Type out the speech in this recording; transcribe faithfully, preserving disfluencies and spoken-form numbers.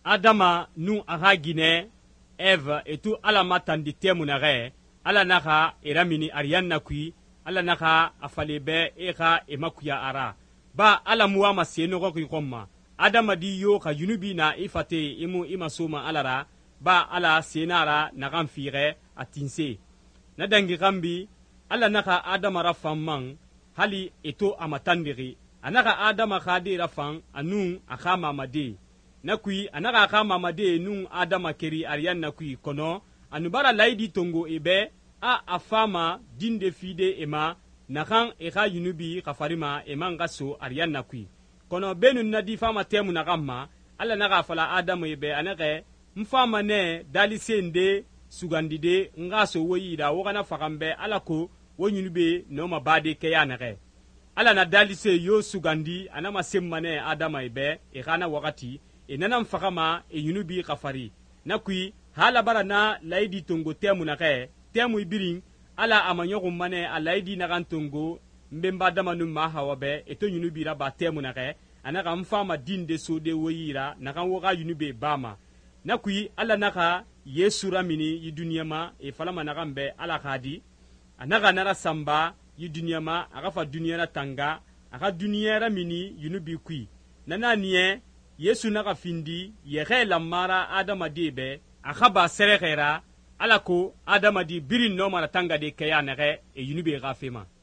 adama nu aha gine eve etu ala matandi temu nage ala naka eramini ariyan nakui ala naka afalebe eka emakuya ara ba ala muwa masenogo kikoma adama di yo ka yunubi na ifate imu imasoma alara ba ala senara nagan fire atinse na dangi kambi ala naka adama rafamman hali eto amatandiri anaka adama khadi rafan anu akama made nakui anaka akama made nu adama keri ariyan nakui kono anubara laidi tongo ebe a afama dinde fide ema nakan eka yunubi kafarima ema ngaso ariyan nakui kono benu nadi fama temu nakama ala naka fala adama ebe anake mfama ne dalisende sugandide ngaso woyida wogana fakambe alako wonyunube noma bade keyanake ala na dalise yo sugandi anama semmane adama ebe ekana wakati enana mfakama e yunubi kafari nakui hala bara na laidi tongo temu nake temu ibirin ala amanyogo mane alaidi nagan tongo mbemba dama nu mahawabe eto yunubi ra ba temu nake anaka mfama dinde sode woyira nakan woga yunube bama nakui ala naka yesu ramini yi duniyama e falama nagambe ala khadi anaka nara samba yi duniyama agafa duniyana tanga aga duniyara mini yunubi kui nana niye yesu naka findi yege lamara adama debe akaba serekera alako adama di birin no mara tanga de kaya nage e yunubi gafema